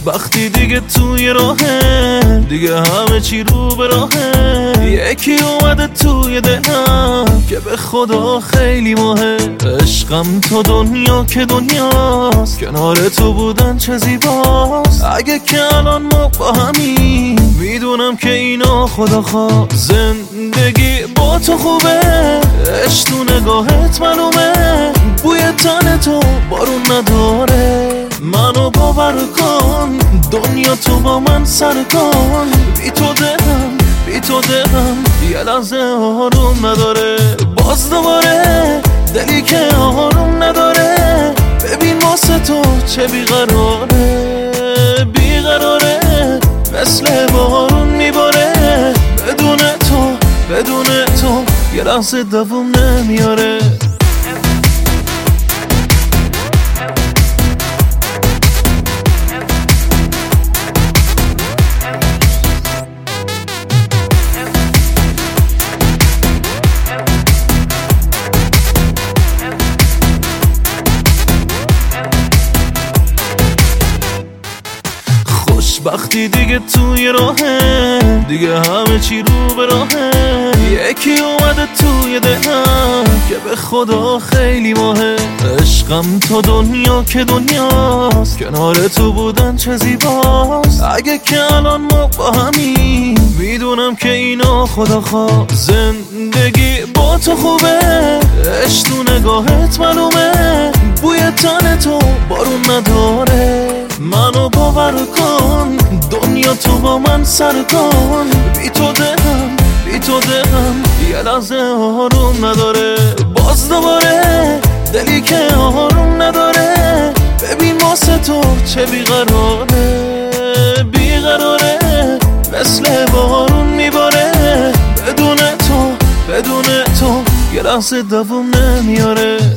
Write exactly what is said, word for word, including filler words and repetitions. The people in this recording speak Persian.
خوشبختی دیگه توی راهه، دیگه همه چی رو به راهه. یکی اومده توی دلم که به خدا خیلی ماهه. عشقم تو دنیا که دنیاست، کنار تو بودن چه زیباست. اگه که الان ما با همین، میدونم که اینا خدا خواست. زندگی با تو خوبه، عشق تو نگاهت معلومه. بوی تن تو بارون نداره، منو باور کن. دنیا تو با من سر کن. بی تو دلم بی تو دلم یه لحظه آروم نداره. باز دوباره دلی که آروم نداره. ببین واسه تو چه بیقراره، بیقراره مثل بارون میباره. بدون تو بدون تو یه لحظه دووم نمیاره. خوشبختی دیگه توی راهه، دیگه همه چی رو به راهه. یکی اومده توی دلم که به خدا خیلی ماهه. عشقم تو دنیا که دنیاست، کنار تو بودن چه زیباست. اگه که الان ما با همین، میدونم که اینا خدا خواست. زندگی با تو خوبه، عشق تو نگاهت معلومه. بوی تن تو بارون نداره، منو باور کن. دنیا تو با من سر کن. بی تو دلم بی تو دلم یه لحظه آروم نداره. باز دوباره دلی که آروم نداره. ببین واسه تو چه بیقراره، بیقراره مثل بارون میباره. بدون تو بدون تو یه لحظه دووم نمیاره.